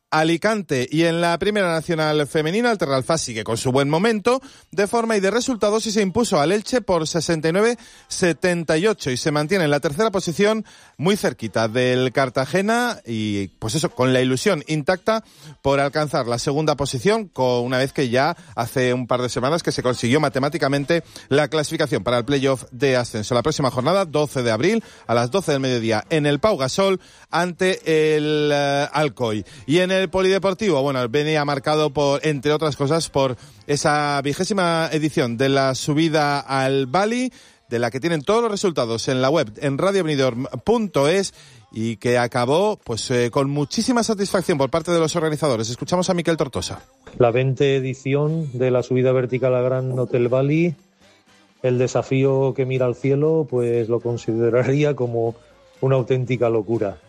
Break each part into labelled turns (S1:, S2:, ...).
S1: Alicante. Y en la Primera Nacional Femenina, el Terralfás sigue con su buen momento de forma y de resultados y se impuso al Elche por 69-78 y se mantiene en la tercera posición muy cerquita del Cartagena y pues eso, con la ilusión intacta por alcanzar la segunda posición, una vez que ya hace un par de semanas que se consiguió matemáticamente la clasificación para el playoff de ascenso. La próxima jornada, 12 de abril, a las 12 del mediodía, en el Pau Gasol, ante el Alcoy. Y en el polideportivo, bueno, venía marcado por, entre otras cosas, por esa 20ª edición de la subida al Bali, de la que tienen todos los resultados en la web, en radiobenidorm.es, y que acabó pues con muchísima satisfacción por parte de los organizadores. Escuchamos a Miquel Tortosa.
S2: La 20 edición de la subida vertical a Gran Hotel Bali, el desafío que mira al cielo, pues lo consideraría como una auténtica locura.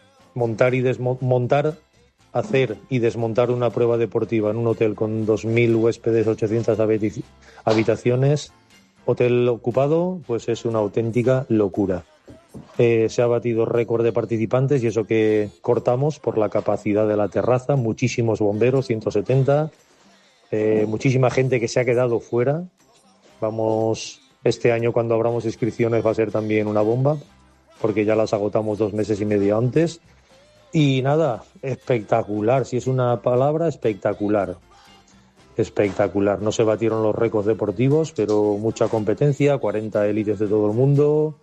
S2: Hacer y desmontar una prueba deportiva en un hotel con 2.000 huéspedes, 800 habitaciones, hotel ocupado, pues es una auténtica locura. Se ha batido récord de participantes y eso que cortamos por la capacidad de la terraza, muchísimos bomberos, 170, muchísima gente que se ha quedado fuera. Este año cuando abramos inscripciones va a ser también una bomba, porque ya las agotamos 2 meses y medio antes. Y nada, espectacular, si es una palabra, espectacular. Espectacular. No se batieron los récords deportivos, pero mucha competencia, 40 élites de todo el mundo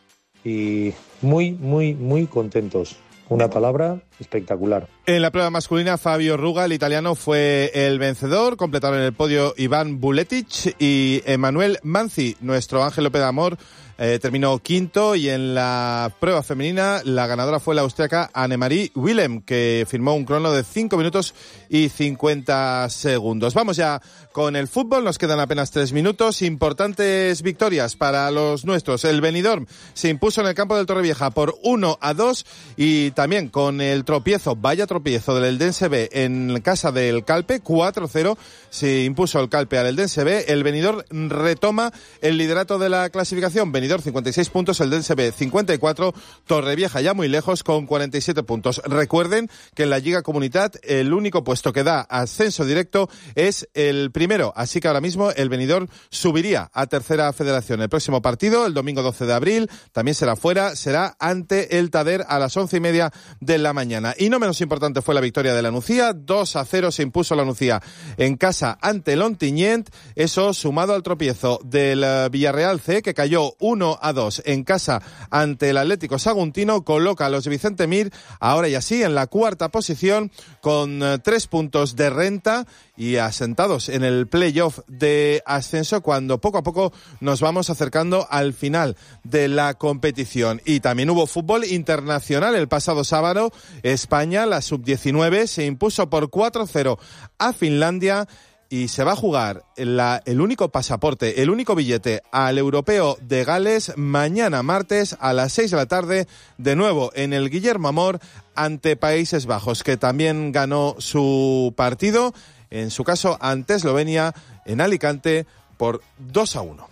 S2: y muy, muy, muy contentos. Una palabra, espectacular.
S1: En la prueba masculina, Fabio Ruga, el italiano, fue el vencedor. Completaron el podio Iván Buletic y Emanuel Manzi. Nuestro Ángel López de Amor terminó quinto, y en la prueba femenina la ganadora fue la austríaca Annemarie Willem, que firmó un crono de 5 minutos y 50 segundos. Vamos ya con el fútbol, nos quedan apenas 3 minutos. Importantes victorias para los nuestros. El Benidorm se impuso en el campo del Torrevieja por 1-2 y también con el tropiezo, vaya tropiezo, del Eldense B en casa del Calpe, 4-0 se impuso el Calpe al Eldense B. El Benidorm retoma el liderato de la clasificación. Benidorm 56 puntos, el Eldense B 54, Torrevieja ya muy lejos con 47 puntos. Recuerden que en la Lliga Comunitat el único puesto que da ascenso directo es el primero, así que ahora mismo el Benidorm subiría a tercera federación. El próximo partido, el domingo 12 de abril, también será fuera, será ante el Tader a las 11:30 de la mañana. Y no menos importante fue la victoria de la Nucía, 2-0 se impuso la Nucía en casa ante el Ontinyent, eso sumado al tropiezo del Villarreal C, que cayó 1-2 en casa ante el Atlético Saguntino, coloca a los de Vicente Mir ahora y así en la cuarta posición con 3 puntos de renta y asentados en el playoff de ascenso, cuando poco a poco nos vamos acercando al final de la competición. Y también hubo fútbol internacional el pasado sábado. España, la sub-19, se impuso por 4-0 a Finlandia y se va a jugar el único pasaporte, el único billete al Europeo de Gales mañana martes a las 6 de la tarde, de nuevo en el Guillermo Amor ante Países Bajos, que también ganó su partido, en su caso ante Eslovenia en Alicante por 2-1.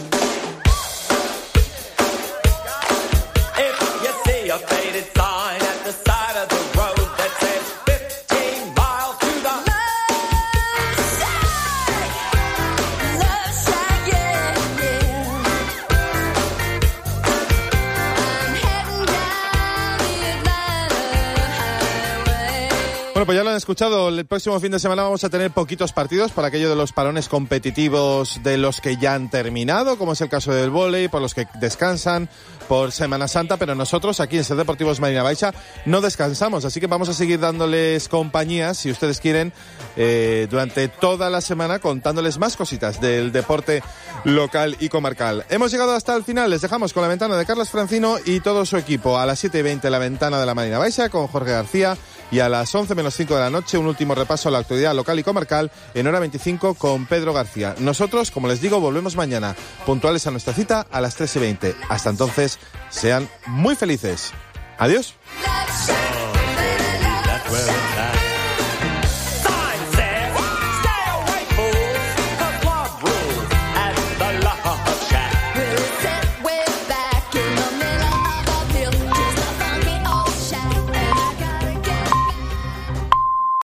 S1: Bueno, pues ya lo han escuchado, el próximo fin de semana vamos a tener poquitos partidos por aquello de los parones competitivos de los que ya han terminado, como es el caso del vóley, por los que descansan por Semana Santa, pero nosotros aquí en Ser Deportivos Marina Baixa no descansamos, así que vamos a seguir dándoles compañía, si ustedes quieren, durante toda la semana, contándoles más cositas del deporte local y comarcal. Hemos llegado hasta el final, les dejamos con la ventana de Carlos Francino y todo su equipo. A las 7:20 la ventana de la Marina Baixa con Jorge García, y a las 11:05 de la noche un último repaso a la actualidad local y comarcal en hora 25 con Pedro García. Nosotros, como les digo, volvemos mañana puntuales a nuestra cita a las 13:20. Hasta entonces, sean muy felices. Adiós.